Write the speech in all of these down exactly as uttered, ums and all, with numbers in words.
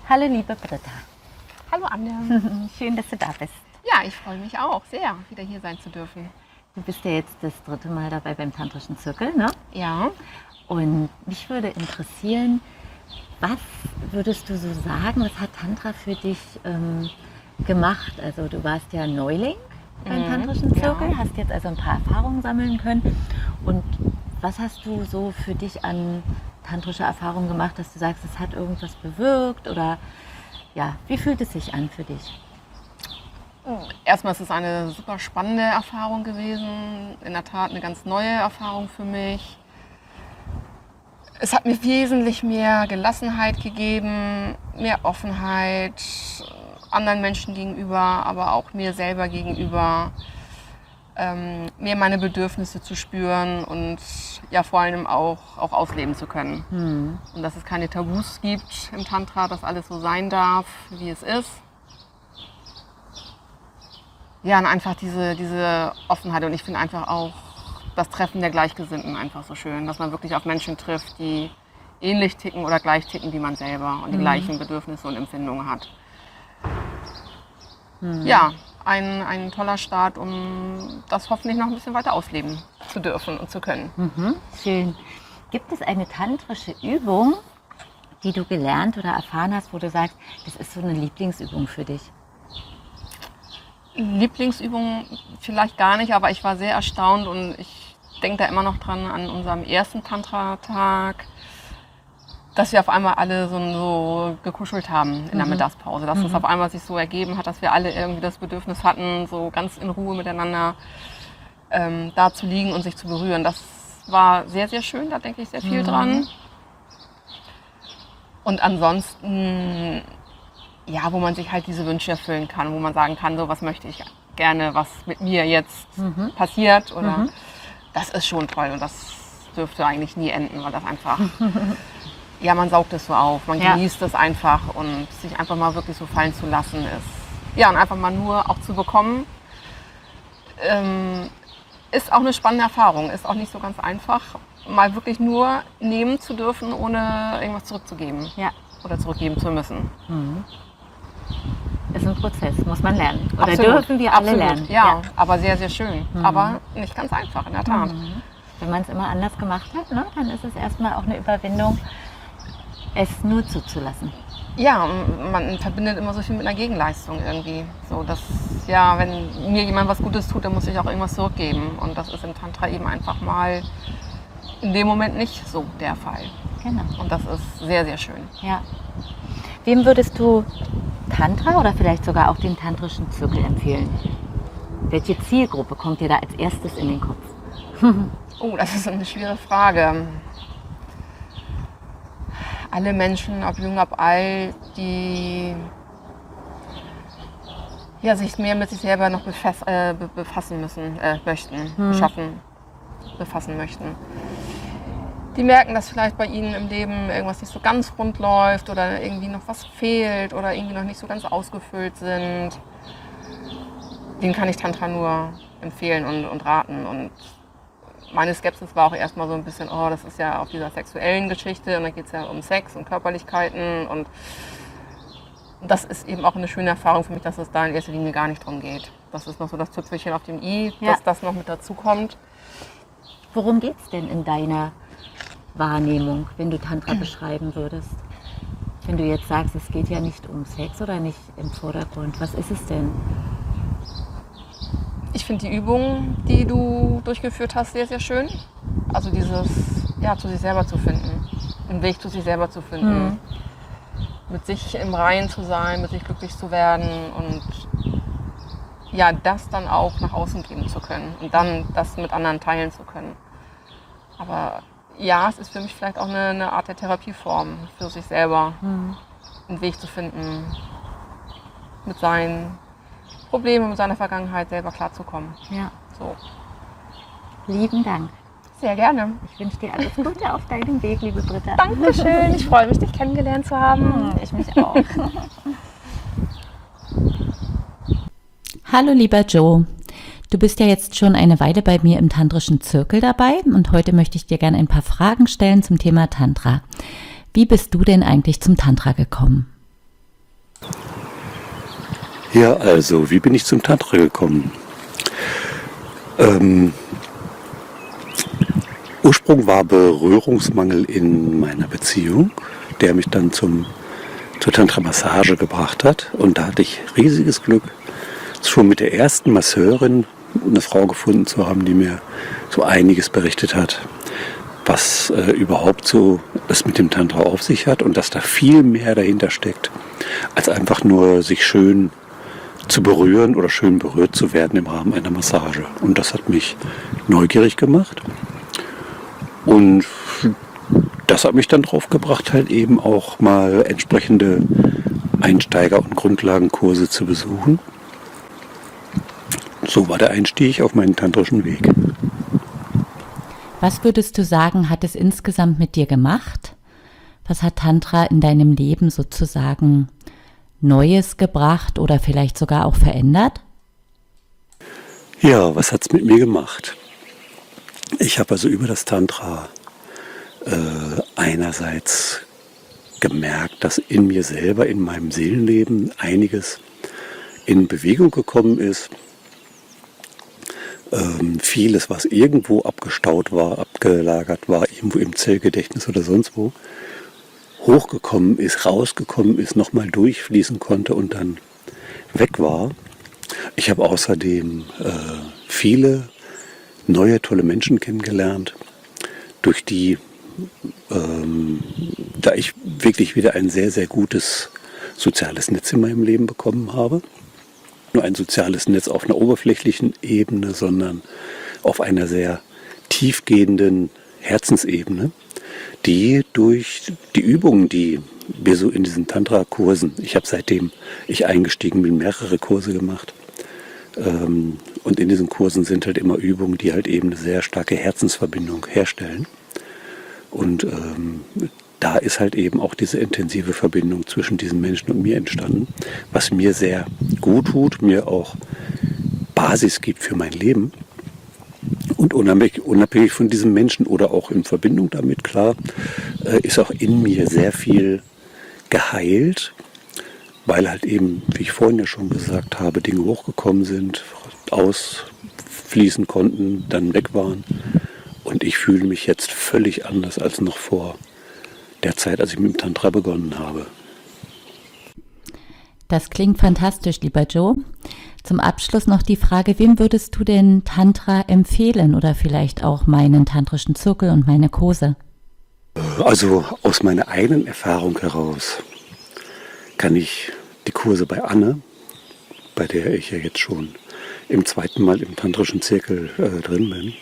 Hallo liebe Britta. Hallo Anja. Schön, dass du da bist. Ja, ich freue mich auch sehr, wieder hier sein zu dürfen. Du bist ja jetzt das dritte Mal dabei beim Tantrischen Zirkel, ne? Ja. Und mich würde interessieren, was würdest du so sagen, was hat Tantra für dich ähm, gemacht? Also du warst ja Neuling beim Mhm, Tantrischen Zirkel, ja. hast jetzt also ein paar Erfahrungen sammeln können. Und was hast du so für dich an tantrischer Erfahrung gemacht, dass du sagst, es hat irgendwas bewirkt? Oder ja, wie fühlt es sich an für dich? Erstmal ist es eine super spannende Erfahrung gewesen. In der Tat eine ganz neue Erfahrung für mich. Es hat mir wesentlich mehr Gelassenheit gegeben, mehr Offenheit anderen Menschen gegenüber, aber auch mir selber gegenüber. Ähm, mehr meine Bedürfnisse zu spüren und ja vor allem auch, auch ausleben zu können. Hm. Und dass es keine Tabus gibt im Tantra, dass alles so sein darf, wie es ist. Ja, und einfach diese, diese Offenheit. Und ich finde einfach auch das Treffen der Gleichgesinnten einfach so schön, dass man wirklich auf Menschen trifft, die ähnlich ticken oder gleich ticken wie man selber und die Mhm. gleichen Bedürfnisse und Empfindungen hat. Hm. Ja, ein, ein toller Start, um das hoffentlich noch ein bisschen weiter ausleben zu dürfen und zu können. Mhm, schön. Gibt es eine tantrische Übung, die du gelernt oder erfahren hast, wo du sagst, das ist so eine Lieblingsübung für dich? Lieblingsübung vielleicht gar nicht, aber ich war sehr erstaunt und ich denke da immer noch dran an unserem ersten Tantra-Tag, dass wir auf einmal alle so, so gekuschelt haben in der Mhm. Mittagspause. Dass es Mhm. auf einmal sich so ergeben hat, dass wir alle irgendwie das Bedürfnis hatten, so ganz in Ruhe miteinander ähm, da zu liegen und sich zu berühren. Das war sehr, sehr schön, da denke ich sehr viel Mhm. dran. Und ansonsten, ja, wo man sich halt diese Wünsche erfüllen kann, wo man sagen kann, so was möchte ich gerne, was mit mir jetzt Mhm. passiert. Oder Mhm. das ist schon toll und das dürfte eigentlich nie enden, weil das einfach, ja, man saugt es so auf, man Ja. genießt es einfach und sich einfach mal wirklich so fallen zu lassen ist. Ja, und einfach mal nur auch zu bekommen, ähm, ist auch eine spannende Erfahrung, ist auch nicht so ganz einfach, mal wirklich nur nehmen zu dürfen, ohne irgendwas zurückzugeben Ja. oder zurückgeben zu müssen. Mhm. Ist ein Prozess, muss man lernen. Oder Absolut, dürfen wir alle absolut, lernen. Ja, aber sehr, sehr schön. Mhm. Aber nicht ganz einfach, in der Tat. Mhm. Wenn man es immer anders gemacht hat, ne, dann ist es erstmal auch eine Überwindung, es nur zuzulassen. Ja, und man verbindet immer so viel mit einer Gegenleistung irgendwie. So, dass, ja, wenn mir jemand was Gutes tut, dann muss ich auch irgendwas zurückgeben. Und das ist im Tantra eben einfach mal in dem Moment nicht so der Fall. Genau. Und das ist sehr, sehr schön. Ja. Wem würdest du Tantra oder vielleicht sogar auch den tantrischen Zirkel empfehlen? Welche Zielgruppe kommt dir da als erstes in den Kopf? Oh, das ist eine schwere Frage. Alle Menschen, ob jung, ob alt, die ja, sich mehr mit sich selber noch befass, äh, be- befassen müssen, äh, möchten, Hm. beschaffen, befassen möchten. Die merken, dass vielleicht bei ihnen im Leben irgendwas nicht so ganz rund läuft oder irgendwie noch was fehlt oder irgendwie noch nicht so ganz ausgefüllt sind. Denen kann ich Tantra nur empfehlen und, und raten. Und meine Skepsis war auch erstmal so ein bisschen, oh, das ist ja auf dieser sexuellen Geschichte und da geht es ja um Sex und Körperlichkeiten und das ist eben auch eine schöne Erfahrung für mich, dass es da in erster Linie gar nicht drum geht. Das ist noch so das Tüpfelchen auf dem i, Ja. dass das noch mit dazu kommt. Worum geht es denn in deiner Wahrnehmung, wenn du Tantra beschreiben würdest? Wenn du jetzt sagst, es geht ja nicht um Sex oder nicht im Vordergrund, was ist es denn? Ich finde die Übung, die du durchgeführt hast, sehr, sehr schön. Also dieses, ja, zu sich selber zu finden, einen Weg zu sich selber zu finden, Mhm. mit sich im Reinen zu sein, mit sich glücklich zu werden und ja, das dann auch nach außen geben zu können und dann das mit anderen teilen zu können. Aber ja, es ist für mich vielleicht auch eine, eine Art der Therapieform für sich selber, Mhm. einen Weg zu finden, mit seinen Problemen, mit seiner Vergangenheit selber klarzukommen. Ja, So. lieben Dank. Sehr gerne. Ich wünsche dir alles Gute auf deinem Weg, liebe Britta. Dankeschön, ich freue mich, dich kennengelernt zu haben. Hm, Ich mich auch. Hallo lieber Joe, du bist ja jetzt schon eine Weile bei mir im Tantrischen Zirkel dabei und heute möchte ich dir gerne ein paar Fragen stellen zum Thema Tantra. Wie bist du denn eigentlich zum Tantra gekommen? Ja, also, wie bin ich zum Tantra gekommen? Ähm, Ursprung war Berührungsmangel in meiner Beziehung, der mich dann zum, zur Tantra-Massage gebracht hat. Und da hatte ich riesiges Glück, schon mit der ersten Masseurin eine Frau gefunden zu haben, die mir so einiges berichtet hat, was äh, überhaupt so es mit dem Tantra auf sich hat und dass da viel mehr dahinter steckt, als einfach nur sich schön zu berühren oder schön berührt zu werden im Rahmen einer Massage. Und das hat mich neugierig gemacht. Und das hat mich dann drauf gebracht, halt eben auch mal entsprechende Einsteiger- und Grundlagenkurse zu besuchen. So war der Einstieg auf meinen tantrischen Weg. Was würdest du sagen, hat es insgesamt mit dir gemacht? Was hat Tantra in deinem Leben sozusagen Neues gebracht oder vielleicht sogar auch verändert? Ja, was hat es mit mir gemacht? Ich habe also über das Tantra äh, einerseits gemerkt, dass in mir selber, in meinem Seelenleben einiges in Bewegung gekommen ist. Ähm, vieles, was irgendwo abgestaut war, abgelagert war, irgendwo im Zellgedächtnis oder sonst wo, hochgekommen ist, rausgekommen ist, nochmal durchfließen konnte und dann weg war. Ich habe außerdem äh, viele neue, tolle Menschen kennengelernt, durch die, ähm, da ich wirklich wieder ein sehr, sehr gutes soziales Netz in meinem Leben bekommen habe. Nur ein soziales Netz auf einer oberflächlichen Ebene, sondern auf einer sehr tiefgehenden Herzensebene, die durch die Übungen, die wir so in diesen Tantra-Kursen, ich habe seitdem ich eingestiegen bin, mehrere Kurse gemacht, ähm, und in diesen Kursen sind halt immer Übungen, die halt eben eine sehr starke Herzensverbindung herstellen. Und ähm, da ist halt eben auch diese intensive Verbindung zwischen diesen Menschen und mir entstanden, was mir sehr gut tut, mir auch Basis gibt für mein Leben. Und unabhängig, unabhängig von diesem Menschen oder auch in Verbindung damit, klar, äh, ist auch in mir sehr viel geheilt, weil halt eben, wie ich vorhin ja schon gesagt habe, Dinge hochgekommen sind, ausfließen konnten, dann weg waren. Und ich fühle mich jetzt völlig anders als noch vor der Zeit, als ich mit dem Tantra begonnen habe. Das klingt fantastisch, lieber Joe. Zum Abschluss noch die Frage, wem würdest du denn Tantra empfehlen oder vielleicht auch meinen tantrischen Zirkel und meine Kurse? Also aus meiner eigenen Erfahrung heraus kann ich die Kurse bei Anne, bei der ich ja jetzt schon im zweiten Mal im tantrischen Zirkel äh, drin bin,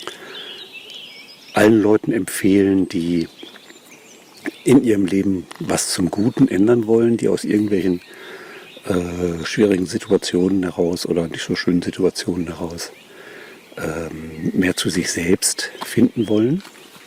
allen Leuten empfehlen, die in ihrem Leben was zum Guten ändern wollen, die aus irgendwelchen äh, schwierigen Situationen heraus oder nicht so schönen Situationen heraus ähm, mehr zu sich selbst finden wollen.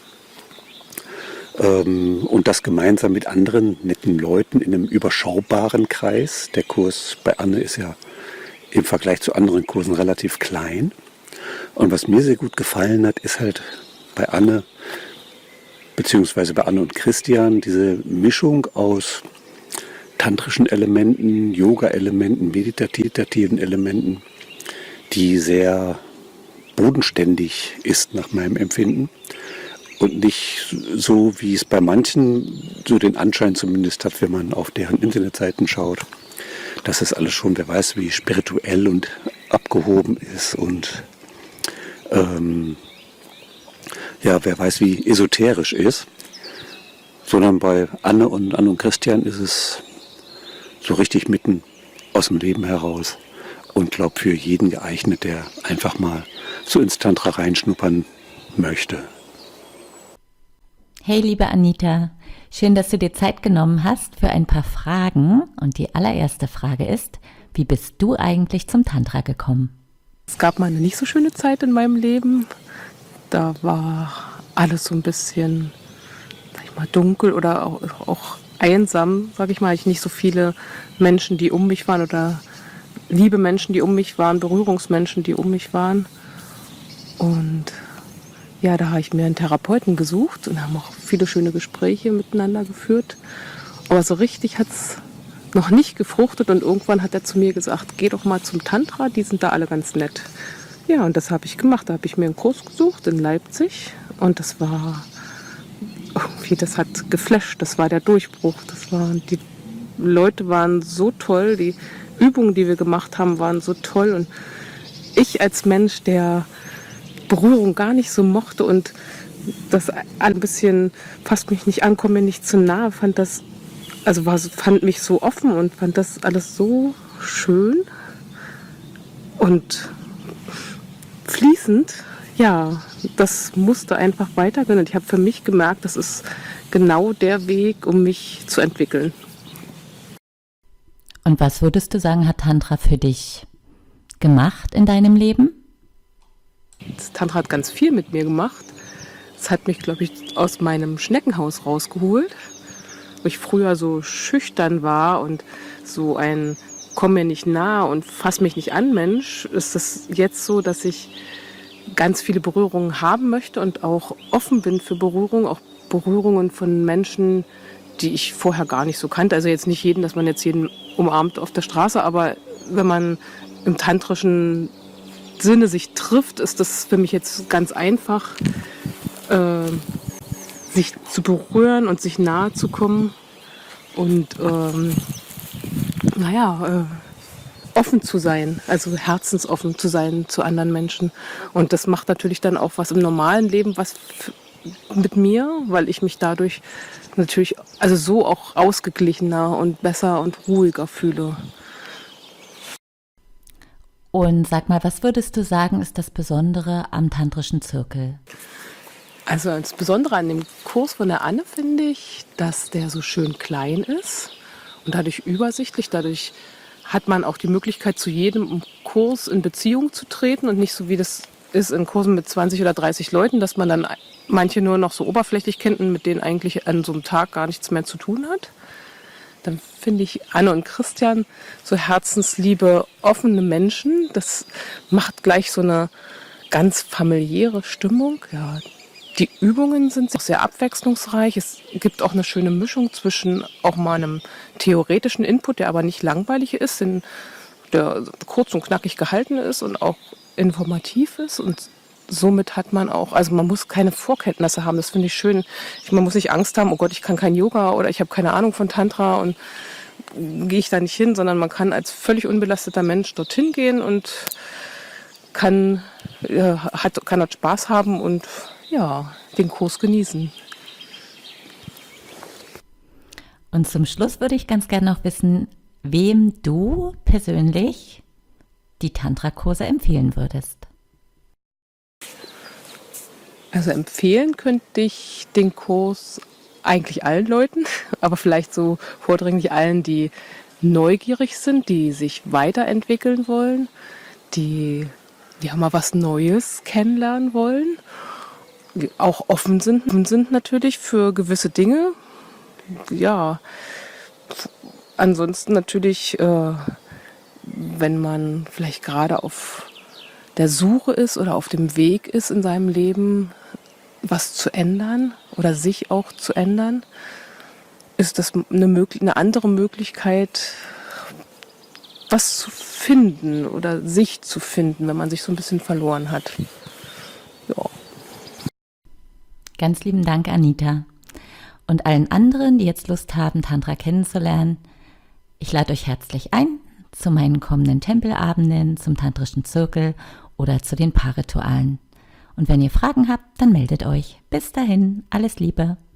Ähm, und das gemeinsam mit anderen netten Leuten in einem überschaubaren Kreis. Der Kurs bei Anne ist ja im Vergleich zu anderen Kursen relativ klein. Und was mir sehr gut gefallen hat, ist halt bei Anne, beziehungsweise bei Anne und Christian, diese Mischung aus tantrischen Elementen, Yoga-Elementen, meditativen Elementen, die sehr bodenständig ist nach meinem Empfinden und nicht so, wie es bei manchen so den Anschein zumindest hat, wenn man auf deren Internetseiten schaut, dass es alles schon, wer weiß, wie spirituell und abgehoben ist und ähm, ja, wer weiß, wie esoterisch ist, sondern bei Anne und Anne und Christian ist es so richtig mitten aus dem Leben heraus und glaube für jeden geeignet, der einfach mal so ins Tantra reinschnuppern möchte. Hey, liebe Anita, schön, dass du dir Zeit genommen hast für ein paar Fragen. Und die allererste Frage ist, wie bist du eigentlich zum Tantra gekommen? Es gab mal eine nicht so schöne Zeit in meinem Leben. Da war alles so ein bisschen, sag ich mal, dunkel oder auch, auch einsam, sag ich mal. Ich nicht so viele Menschen, die um mich waren oder liebe Menschen, die um mich waren, Berührungsmenschen, die um mich waren. Und ja, da habe ich mir einen Therapeuten gesucht und haben auch viele schöne Gespräche miteinander geführt. Aber so richtig hat es noch nicht gefruchtet und irgendwann hat er zu mir gesagt, geh doch mal zum Tantra, die sind da alle ganz nett. Ja, und das habe ich gemacht. Da habe ich mir einen Kurs gesucht in Leipzig und das war irgendwie, das hat geflasht, das war der Durchbruch. Das war, die Leute waren so toll, die Übungen, die wir gemacht haben, waren so toll und ich als Mensch, der Berührung gar nicht so mochte und das ein bisschen fasst mich nicht an, komm mir nicht zu nahe, fand das, also war, fand mich so offen und fand das alles so schön und fließend. Ja, das musste einfach weitergehen und ich habe für mich gemerkt, das ist genau der Weg, um mich zu entwickeln. Und was würdest du sagen, hat Tantra für dich gemacht in deinem Leben? Das Tantra hat ganz viel mit mir gemacht. Es hat mich, glaube ich, aus meinem Schneckenhaus rausgeholt, wo ich früher so schüchtern war und so ein komm mir nicht nah und fass mich nicht an Mensch. Ist das jetzt so, dass ich ganz viele Berührungen haben möchte und auch offen bin für Berührungen, auch Berührungen von Menschen, die ich vorher gar nicht so kannte. Also jetzt nicht jeden, dass man jetzt jeden umarmt auf der Straße, aber wenn man im tantrischen Sinne sich trifft, ist das für mich jetzt ganz einfach, äh, sich zu berühren und sich nahe zu kommen und ähm, naja, äh, offen zu sein, also herzensoffen zu sein zu anderen Menschen. Und das macht natürlich dann auch was im normalen Leben was f- mit mir, weil ich mich dadurch natürlich also so auch ausgeglichener und besser und ruhiger fühle. Und sag mal, was würdest du sagen, ist das Besondere am tantrischen Zirkel? Also das Besondere an dem Kurs von der Anne finde ich, dass der so schön klein ist und dadurch übersichtlich. Dadurch hat man auch die Möglichkeit, zu jedem Kurs in Beziehung zu treten und nicht so wie das ist in Kursen mit zwanzig oder dreißig Leuten, dass man dann manche nur noch so oberflächlich kennt und mit denen eigentlich an so einem Tag gar nichts mehr zu tun hat. Dann finde ich Anne und Christian so herzensliebe, offene Menschen. Das macht gleich so eine ganz familiäre Stimmung. Ja, die Übungen sind auch sehr abwechslungsreich. Es gibt auch eine schöne Mischung zwischen auch mal einem theoretischen Input, der aber nicht langweilig ist, der kurz und knackig gehalten ist und auch informativ ist. Und somit hat man auch, also man muss keine Vorkenntnisse haben, das finde ich schön. Man muss nicht Angst haben, oh Gott, ich kann kein Yoga oder ich habe keine Ahnung von Tantra und gehe ich da nicht hin, sondern man kann als völlig unbelasteter Mensch dorthin gehen und kann, äh, hat, kann dort Spaß haben und ja, den Kurs genießen. Und zum Schluss würde ich ganz gerne noch wissen, wem du persönlich die Tantra-Kurse empfehlen würdest. Also empfehlen könnte ich den Kurs eigentlich allen Leuten, aber vielleicht so vordringlich allen, die neugierig sind, die sich weiterentwickeln wollen, die ja mal was Neues kennenlernen wollen, die auch offen sind, offen sind natürlich für gewisse Dinge. Ja, ansonsten natürlich, äh, wenn man vielleicht gerade auf der Suche ist oder auf dem Weg ist in seinem Leben, was zu ändern oder sich auch zu ändern, ist das eine, möglich- eine andere Möglichkeit, was zu finden oder sich zu finden, wenn man sich so ein bisschen verloren hat. Ja. Ganz lieben Dank, Anita. Und allen anderen, die jetzt Lust haben, Tantra kennenzulernen, ich lade euch herzlich ein zu meinen kommenden Tempelabenden, zum tantrischen Zirkel oder zu den Paarritualen. Und wenn ihr Fragen habt, dann meldet euch. Bis dahin, alles Liebe.